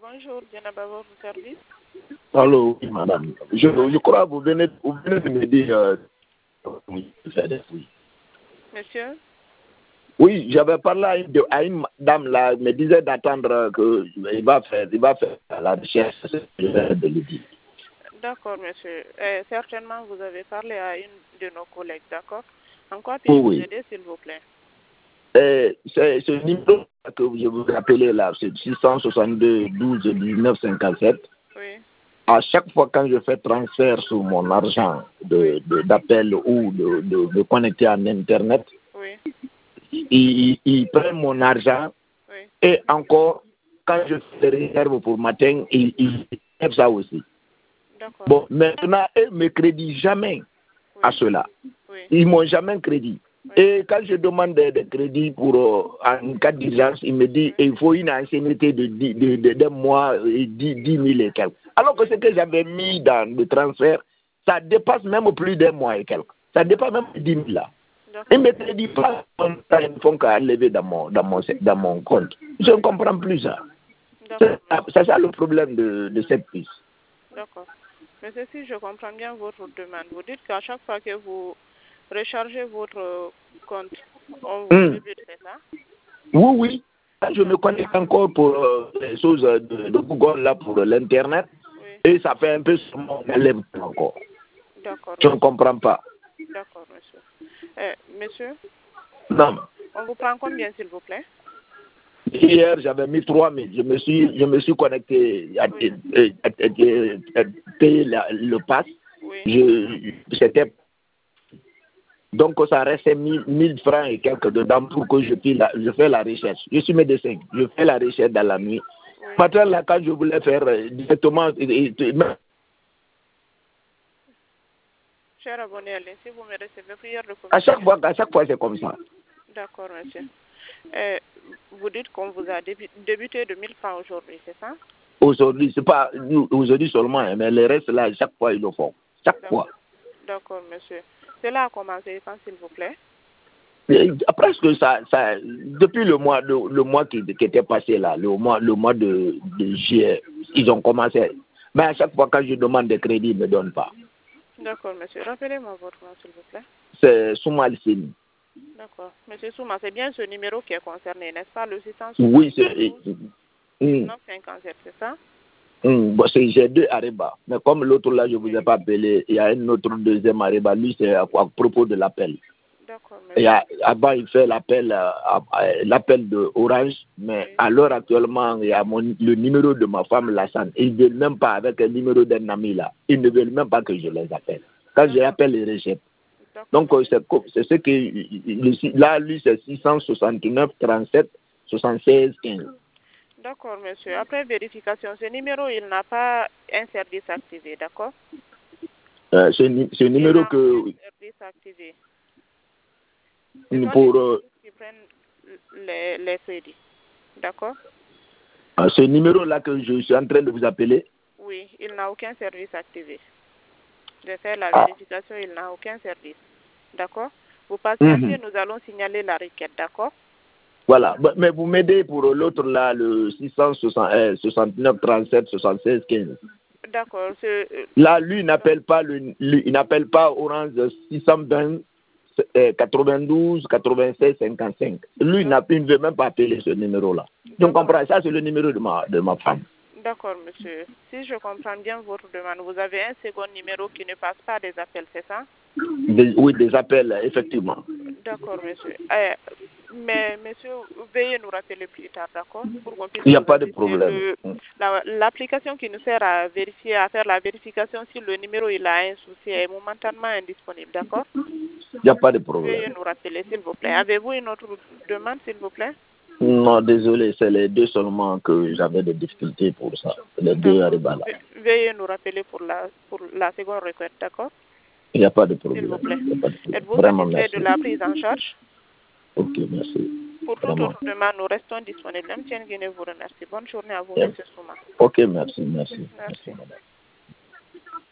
Bonjour, Djenaba, votre service. Allô, oui, madame. Je crois que vous venez de me dire... oui. Monsieur? Oui, j'avais parlé à une dame là, elle me disait d'attendre qu'il va faire la recherche. Je vais de le dire. D'accord, monsieur. Certainement, vous avez parlé à une de nos collègues, d'accord? En quoi puis-je vous aider, s'il vous plaît? C'est ce numéro que je vous appelais là, c'est 662 12 19 57. Oui. À chaque fois quand je fais transfert sur mon argent d'appel ou de connecter en Internet, Oui. ils prennent mon argent. Oui. Et encore, quand je fais des réserves pour matin, ils font ça aussi. D'accord. Bon, maintenant, ils ne me créditent jamais à cela. Oui. Ils ne m'ont jamais crédit. Oui. Et quand je demande des crédits pour en cas d'urgence, il me dit il faut une ancienneté de mois et 10 000 et quelques. Alors que ce que j'avais mis dans le transfert, ça dépasse même plus d'un mois et quelques. Ça dépasse même 10 000 là. Ils ne me créditent pas, ils ne font qu'à lever dans mon compte. Je ne comprends plus ça. C'est ça le problème de cette piste. D'accord. Mais si je comprends bien votre demande, vous dites qu'à chaque fois que vous rechargez votre compte, on vous débute, c'est ça? Oui, oui. Je me connecte encore pour les choses de Google, là, pour l'Internet. Oui. Et ça fait un peu sur mon élève encore. D'accord. Je ne comprends pas. D'accord, monsieur. Monsieur? Non. On vous prend combien, s'il vous plaît? Hier, j'avais mis 3 000. Je me suis connecté à payer le pass. Oui. C'était... Donc, ça restait 1000 francs et quelques dedans pour que je fais la recherche. Je suis médecin. Je fais la recherche dans la nuit. Oui. Matin, là, quand je voulais faire directement... Cher abonné, si vous me recevez prière de à chaque fois, c'est comme ça. D'accord, monsieur. Vous dites qu'on vous a débuté de 1000 francs aujourd'hui, c'est ça? Aujourd'hui, c'est pas aujourd'hui seulement, mais le reste là, chaque fois, ils le font. Chaque fois. D'accord, monsieur. Cela a commencé quand, s'il vous plaît? Presque ça, depuis le mois qui était passé là, le mois de juillet, ils ont commencé. Mais à chaque fois, quand je demande des crédits, ils ne me donnent pas. D'accord, monsieur. Rappelez-moi votre nom, s'il vous plaît. C'est Soumal Sini. D'accord. Monsieur Souma, c'est bien ce numéro qui est concerné, n'est-ce pas? Le 672 Oui, c'est... 1957, c'est ça? Bon, j'ai 2 Ariba. Mais comme l'autre là, je ne vous ai pas appelé, il y a un autre deuxième Ariba. Lui, c'est à propos de l'appel. D'accord, monsieur. Avant, il fait l'appel de Orange, mais à l'heure actuellement, il y a le numéro de ma femme, Lassane. Ils ne veulent même pas, avec le numéro d'un ami là, ils ne veulent même pas que je les appelle. Quand je appelle, ils rejettent. Donc, c'est ce que... Là, lui, c'est 669 37 76 15. D'accord, monsieur. Après vérification, ce numéro, il n'a pas un service activé, d'accord? Ce numéro que... Un service activé. Pour... Qui prennent les crédits, d'accord? Ce numéro-là que je suis en train de vous appeler? Oui, il n'a aucun service activé. De faire la vérification, il n'a aucun service. D'accord? Vous patientez, nous allons signaler la requête, d'accord? Voilà. Mais vous m'aidez pour l'autre là, le 669 37 76 15. D'accord. Là, lui, il n'appelle pas Orange 620 92 96 55. Lui, il ne veut même pas appeler ce numéro-là. Donc, comprends, ça, c'est le numéro de ma femme. D'accord, monsieur. Si je comprends bien votre demande, vous avez un second numéro qui ne passe pas des appels, c'est ça? Oui, des appels, effectivement. D'accord, monsieur. Mais, monsieur, veuillez nous rappeler plus tard, d'accord? Pour qu'on puisse Il n'y a pas de problème. L'application qui nous sert à faire la vérification si le numéro il a un souci est momentanément indisponible, d'accord? Il n'y a pas de problème. Veuillez nous rappeler, s'il vous plaît. Avez-vous une autre demande, s'il vous plaît? Non, désolé, c'est les 2 seulement que j'avais des difficultés pour ça. Les 2 arrivent là. Veuillez nous rappeler pour la seconde requête, d'accord? Il n'y a pas de problème. S'il vous plaît. Êtes-vous satisfait de la prise en charge? Ok, merci. Pour toute autre demande, nous restons disponibles. M. Guinée vous remercie. Bonne journée à vous, M. Souma. Ok, merci. Merci.